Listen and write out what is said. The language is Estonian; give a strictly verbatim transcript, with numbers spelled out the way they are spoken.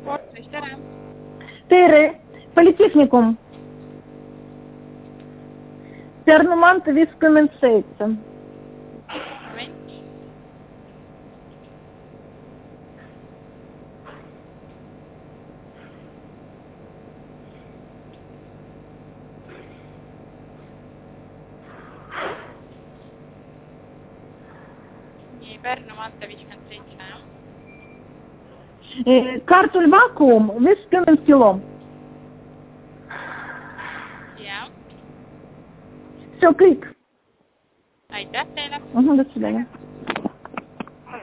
Sportris, tere! Tere! Politehnikum. Pärnu maantee viiskümmend seitse. Moment. Nii, Pärnu maantee viiskümmend seitse, jah? Kartul vakuum viiskümmend kilo. Jah. See on kõik. Aitäh teile! До свидания.